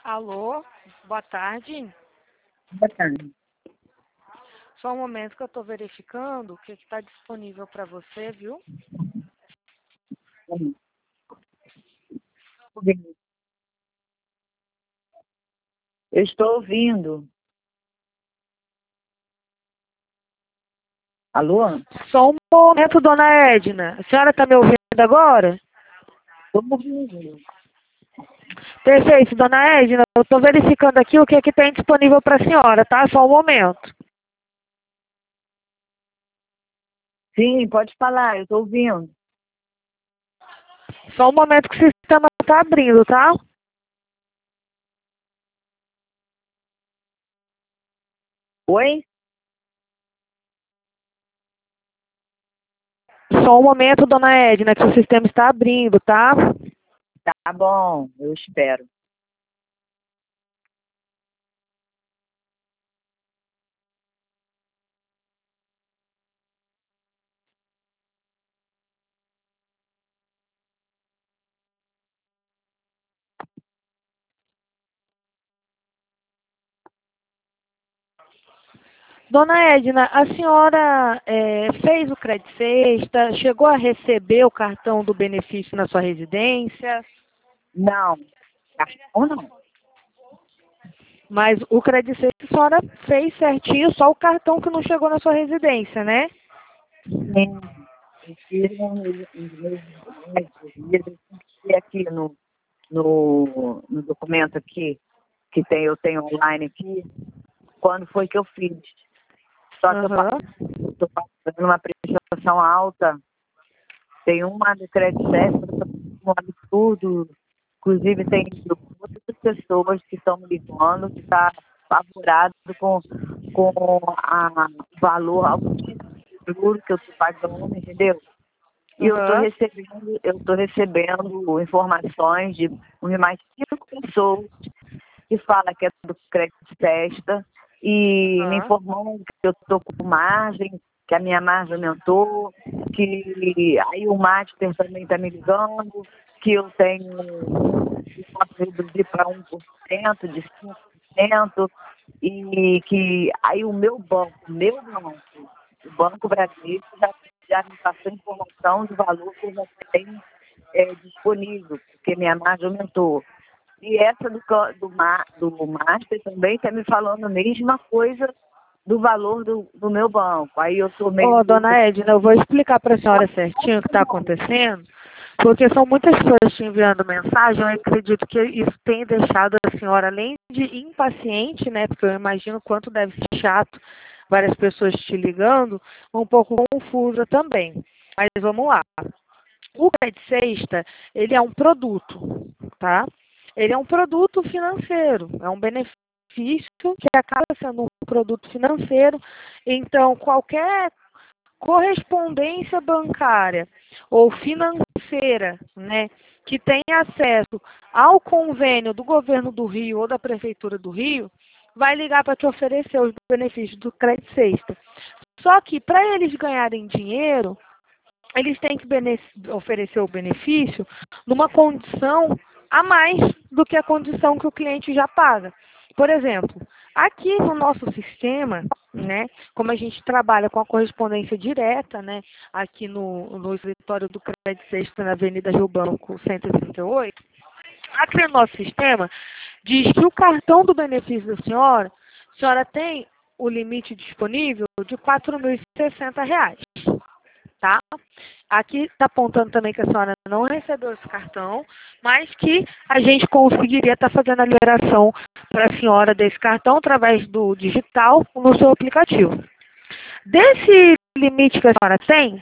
Alô, boa tarde. Boa tarde. Só um momento que eu estou verificando o que está disponível para você, viu? Eu estou ouvindo. Alô? Só um momento, dona Edna. A senhora está me ouvindo agora? Estou ouvindo. Perfeito, dona Edna. Eu estou verificando aqui o que tem disponível para a senhora, tá? Só um momento. Sim, pode falar, eu estou ouvindo. Só um momento que o sistema está abrindo, tá? Oi? Só um momento, dona Edna, que o sistema está abrindo, tá? Tá bom, eu espero. Dona Edna, a senhora fez o Crédito Sexta, chegou a receber o cartão do benefício na sua residência, Não. Ou não? mas o Crédito Sexta a senhora fez certinho, só o cartão que não chegou na sua residência, né? Sim. Eu fiz uns meses atrás, aqui no documento aqui, eu tenho online aqui, quando foi que eu fiz. Só que Aham. eu estou passando uma prestação alta. Tem uma de crédito certo, um absurdo. Inclusive, tem muitas pessoas que estão me ligando, que estão apavoradas com o valor altíssimo de juros que eu estou pagando, entendeu? E Aham. eu estou recebendo informações de mais 5 pessoas que falam que é do crédito Sesta e me Aham. informando que eu estou com margem, que a minha margem aumentou, que aí o Master também está me ligando, que eu posso reduzir para 1%, de 5%, e que aí o meu banco, o Banco Bradesco já me passou informação do valor que eu já tenho disponível, porque minha margem aumentou. E essa do Master também está me falando a mesma coisa do valor do meu banco. Aí eu estou meio... Ô, dona Edna, eu vou explicar para a senhora certinho o que está acontecendo, porque são muitas pessoas te enviando mensagem, eu acredito que isso tem deixado a senhora, além de impaciente, né, porque eu imagino quanto deve ser chato, várias pessoas te ligando, um pouco confusa também. Mas vamos lá. O Crédito Sexta, ele é um produto, tá? Ele é um produto financeiro, é um benefício que acaba sendo um produto financeiro. Então, qualquer correspondência bancária ou financeira, né, que tenha acesso ao convênio do governo do Rio ou da prefeitura do Rio, vai ligar para te oferecer os benefícios do Crédito Sexta. Só que para eles ganharem dinheiro, eles têm que oferecer o benefício numa condição a mais do que a condição que o cliente já paga. Por exemplo, aqui no nosso sistema, né, como a gente trabalha com a correspondência direta, né, aqui no escritório do Crédito Sexta na Avenida Rio Branco 138, aqui no nosso sistema diz que o cartão do benefício da senhora, a senhora tem o limite disponível de R$ 4.060. Tá? Aqui está apontando também que a senhora não recebeu esse cartão, mas que a gente conseguiria estar fazendo a liberação para a senhora desse cartão através do digital no seu aplicativo. Desse limite que a senhora tem,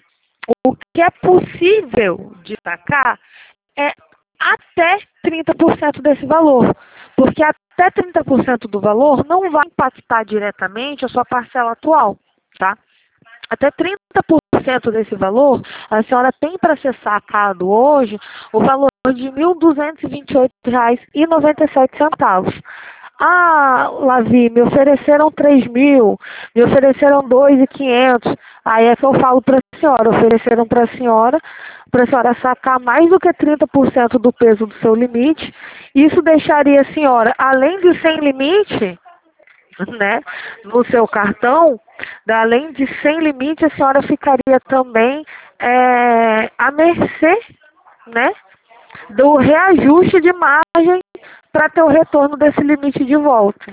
o que é possível de sacar é até 30% desse valor, porque até 30% do valor não vai impactar diretamente a sua parcela atual, tá? Até 30% desse valor, a senhora tem para ser sacado hoje o valor de R$ 1.228,97. Ah, Lavi, me ofereceram 3.000, me ofereceram 2.500. Aí é que eu falo para a senhora, ofereceram para a senhora sacar mais do que 30% do peso do seu limite. Isso deixaria a senhora, além de sem limite, né, no seu cartão, além de sem limite, a senhora ficaria também à mercê, né, do reajuste de margem para ter o retorno desse limite de volta.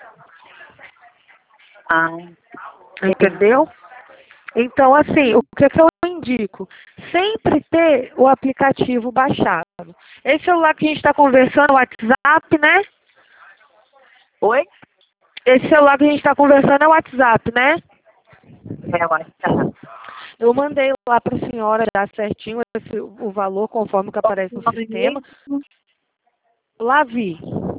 Ah, Entendeu? Então, assim, o que eu indico? Sempre ter o aplicativo baixado. Esse celular que a gente está conversando, o WhatsApp, né? oi? Esse celular que a gente está conversando é o WhatsApp, né? É, eu acho que tá. Eu mandei lá para a senhora já certinho o valor conforme que aparece no sistema. Lavi.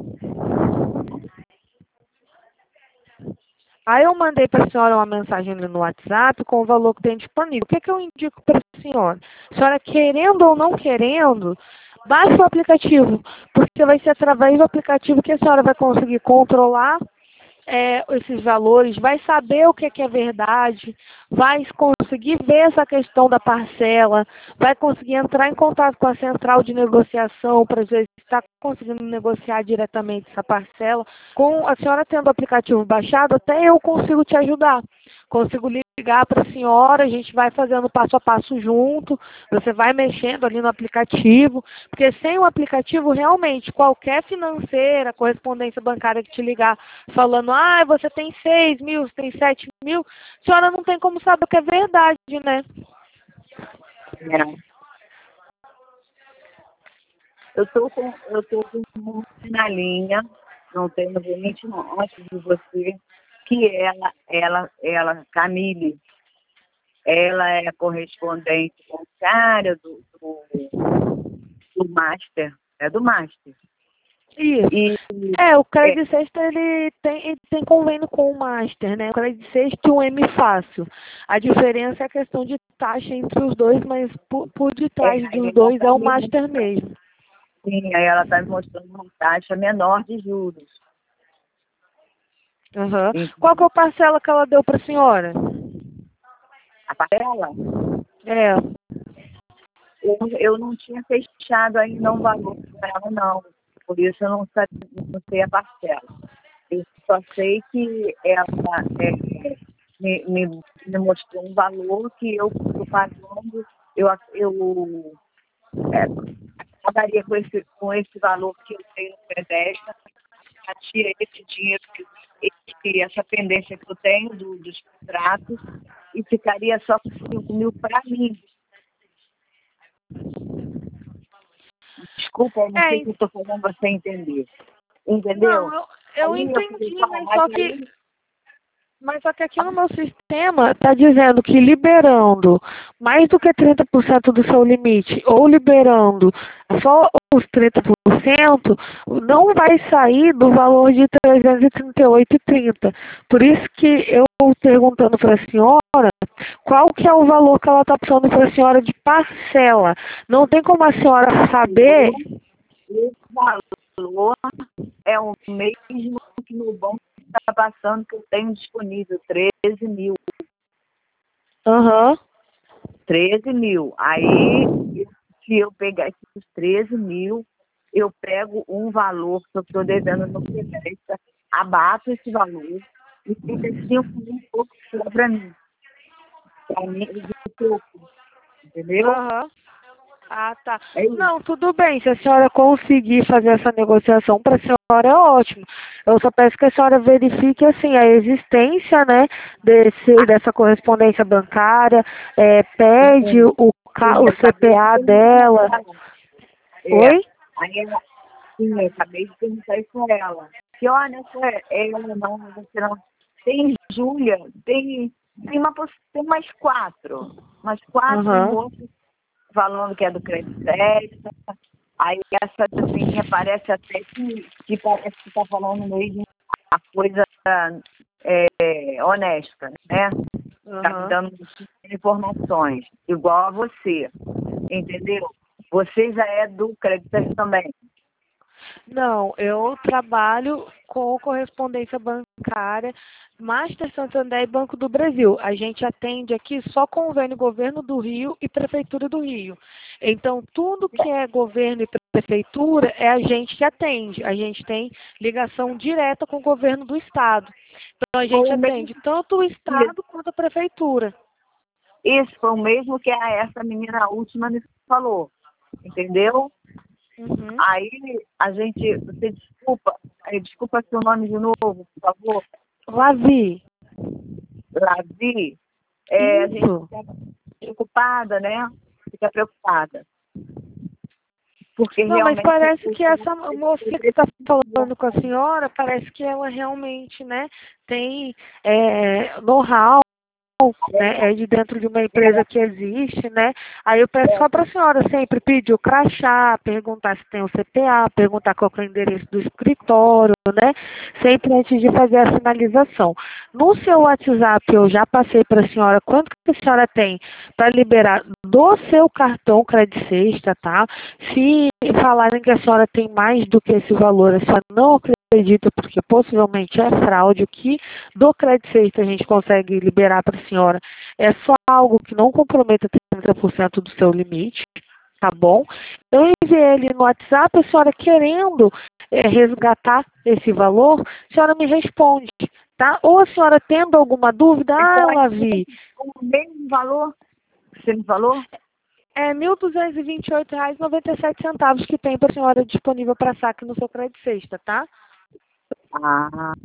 Aí eu mandei para a senhora uma mensagem ali no WhatsApp com o valor que tem disponível. O que eu indico para a senhora? A senhora, querendo ou não querendo, baixe o aplicativo, porque vai ser através do aplicativo que a senhora vai conseguir controlar esses valores, vai saber o que é verdade, vai conseguir ver essa questão da parcela, vai conseguir entrar em contato com a central de negociação para ver se está conseguindo negociar diretamente essa parcela. Com a senhora tendo o aplicativo baixado, até eu consigo te ajudar. Consigo ligar para a senhora, a gente vai fazendo passo a passo junto, você vai mexendo ali no aplicativo, porque sem o aplicativo, realmente, qualquer financeira, correspondência bancária que te ligar falando, você tem 6.000, você tem 7.000, a senhora não tem como saber o que é verdade, né? É. Eu tô com uma na linha, não tenho limite não, antes de você, que ela, Camille, ela é correspondente bancária do Master, é do Master. Isso. E, O Crédito Sexta, ele tem convênio com o Master, né? O Crédito Sexta e o M Fácil. A diferença é a questão de taxa entre os dois, mas por detrás dos dois é o Master mesmo. Sim, aí ela está me mostrando uma taxa menor de juros. Uhum. Qual que é a parcela que ela deu para a senhora? A parcela? É. Eu não tinha fechado ainda um valor para ela, não. Por isso eu não sei a parcela. Eu só sei que ela me mostrou um valor que eu estou pagando, eu pagaria com esse valor que eu tenho no Predesta, tira esse dinheiro, essa pendência que eu tenho dos contratos, e ficaria só com 5.000 para mim. Desculpa, eu não sei se eu estou falando você entender. Entendeu? Não, eu Aí entendi, falei, mas só que aqui no meu sistema está dizendo que liberando mais do que 30% do seu limite ou liberando só os 30%, não vai sair do valor de 338,30. Por isso que eu perguntando para a senhora qual que é o valor que ela está passando para a senhora de parcela. Não tem como a senhora saber. Esse valor é o mesmo que no banco está passando, que eu tenho disponível, 13.000. Aham. 13.000. Aí, se eu pegar esses 13.000, eu pego um valor que eu estou devendo no Predesta, abato esse valor e fica 5.000 e pouco só para mim. Para mim, de pouco. Entendeu? Aham. Ah, tá. É isso. Não, tudo bem. Se a senhora conseguir fazer essa negociação para a senhora, é ótimo. Eu só peço que a senhora verifique, assim, a existência, né, dessa correspondência bancária, pede o CPA dela. Oi? Aí ela, sim, eu acabei de perguntar isso com ela. Que olha, ela não, você não. Tem Júlia, tem mais quatro. Mais quatro moças falando que é do Crédito Sexta. Aí essa minha parece até que parece que está falando mesmo a coisa honesta, né? Está me dando informações, igual a você, entendeu? Você já é do Crédito Sexta também. Não, eu trabalho com correspondência bancária, Master Santander e Banco do Brasil. A gente atende aqui só convênio Governo do Rio e Prefeitura do Rio. Então, tudo que é governo e prefeitura é a gente que atende. A gente tem ligação direta com o governo do estado. Então, a gente Foi o mesmo, atende tanto o estado quanto a prefeitura. isso foi o mesmo que essa menina última me falou, entendeu? Uhum. Aí a gente, você desculpa seu nome de novo, por favor, Lavi, Lavi, a gente isso. fica preocupada, né? Fica preocupada. Porque Não, mas realmente parece que essa moça que está falando com a senhora, parece que ela realmente, né, tem know-how, né, é de dentro de uma empresa que existe, né? Aí eu peço só para a senhora sempre pedir o crachá, perguntar se tem o CPA, perguntar qual que é o endereço do escritório, né? Sempre antes de fazer a finalização. No seu WhatsApp eu já passei para a senhora quanto que a senhora tem para liberar do seu cartão Credit Sexta, tá? Se falarem que a senhora tem mais do que esse valor, a senhora não acredita, porque possivelmente é fraude, o que do Credit Sexta a gente consegue liberar para a senhora é só algo que não comprometa 30% do seu limite, tá bom? Eu enviei ele no WhatsApp, a senhora querendo resgatar esse valor, a senhora me responde, tá? Ou a senhora tendo alguma dúvida, então, Lavi, o mesmo valor que você me falou? é R$ 1.228,97 que tem para a senhora disponível para saque no seu Credit Sexta, tá? Ah,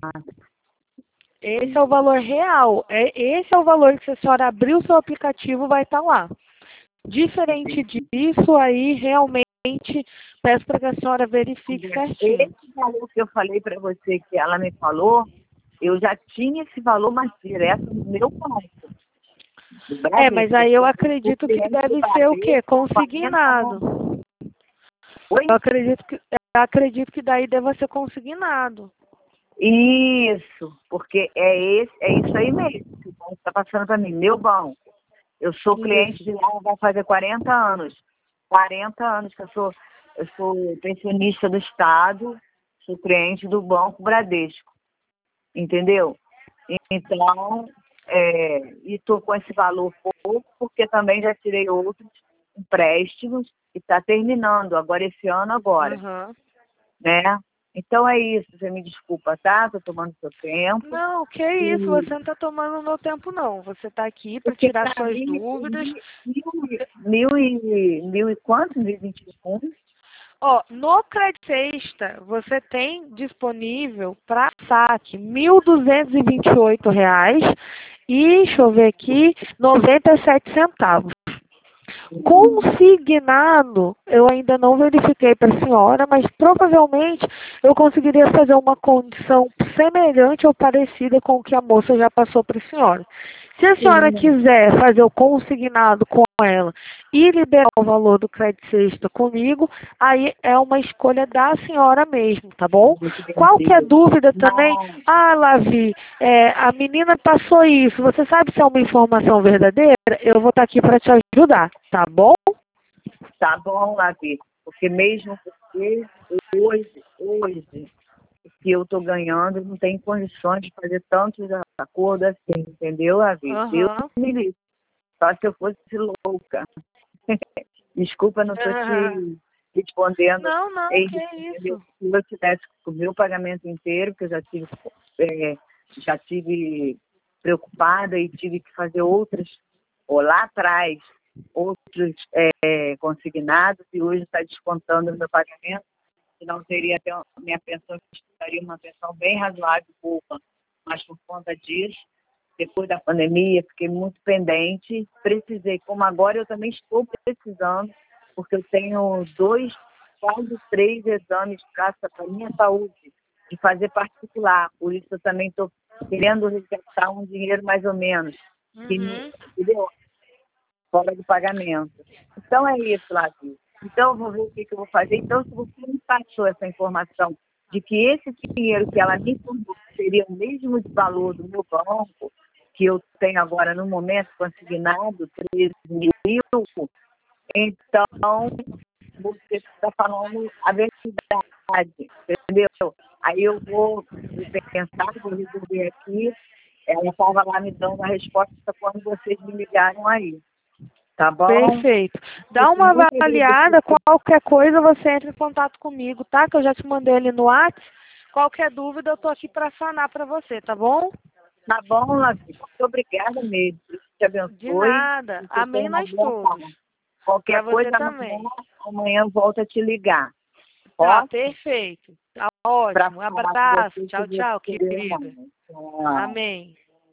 Esse é o valor real. Esse é o valor que se a senhora abrir o seu aplicativo vai estar lá. Diferente disso, aí realmente peço para que a senhora verifique certinho. esse valor que eu falei para você, que ela me falou, eu já tinha esse valor, mas direto no meu banco. Do Mas Bradesco. aí eu O acredito que cliente do deve ser o quê? Bradesco, 40 anos. Consignado. Oi? Eu acredito que daí deva ser consignado. Isso, porque é isso aí mesmo que o banco está passando para mim, meu banco. Eu sou cliente de Isso. lá, vai fazer 40 anos. 40 anos que eu sou pensionista do Estado, sou cliente do Banco Bradesco, entendeu? Então, e estou com esse valor pouco, porque também já tirei outros empréstimos e está terminando agora esse ano agora, Uhum. né? Então é isso, você me desculpa, tá? Estou tomando seu tempo. Não, que isso, E, você não está tomando o meu tempo, não. Você está aqui para porque tirar para suas mim, dúvidas. mil e quanto? 2021? Ó, no Credit Sexta, você tem disponível para saque R$ 1.228 e, deixa eu ver aqui, 97 centavos. Consignado, eu ainda não verifiquei para a senhora, mas provavelmente eu conseguiria fazer uma condição semelhante ou parecida com o que a moça já passou para a senhora. Se a senhora quiser fazer o consignado com ela e liberar o valor do Credit Sexta comigo, aí é uma escolha da senhora mesmo, tá bom? Qualquer dúvida também, Não, Lavi, a menina passou isso, você sabe se é uma informação verdadeira? Eu vou estar aqui para te ajudar, tá bom? tá bom, Lavi, porque mesmo porque hoje, o que eu estou ganhando não tem condições de fazer tantos acordos assim, entendeu, Lavi? Deus Aham. me livre, só se eu fosse louca. Desculpa, não estou te respondendo. Não, não, que Entendeu? isso. Se eu tivesse com o meu pagamento inteiro, que eu já tive preocupada e tive que fazer outras, ou lá atrás, outros consignados, e hoje está descontando o meu pagamento, senão teria até minha pensão, estaria uma pensão bem razoável, pouca, mas por conta disso, depois da pandemia, fiquei muito pendente, precisei, como agora eu também estou precisando, porque eu tenho 2, quase 3 exames de caça para minha saúde, de fazer particular, por isso eu também estou querendo resgatar um dinheiro mais ou menos, Uhum. entendeu? Fora do pagamento. Então é isso, Lavi. Então eu vou ver o que eu vou fazer. Então, se você me passou essa informação de que esse dinheiro que ela me informou seria o mesmo valor do meu banco, que eu tenho agora no momento consignado, 13 mil, então você está falando a verdade, entendeu? Aí eu vou pensar, vou resolver aqui. Ela estava lá me dando a resposta quando vocês me ligaram aí. Tá bom? Perfeito. Dá Fico uma muito avaliada, agradecida. qualquer coisa você entra em contato comigo, tá? Que eu já te mandei ali no WhatsApp. Qualquer dúvida eu tô aqui para sanar para você, tá bom? Tá bom, Lavi? Muito obrigada mesmo. Deus te De abençoe. nada. E você tenha Amém uma nós boa todos. tarde. Para Qualquer você coisa, também. amanhã eu volto a te ligar. Tá, Ó, perfeito. Tá para ótimo. Um falar com abraço. você Tchau, sobre tchau, esse querida. irmão. Tchau. Amém.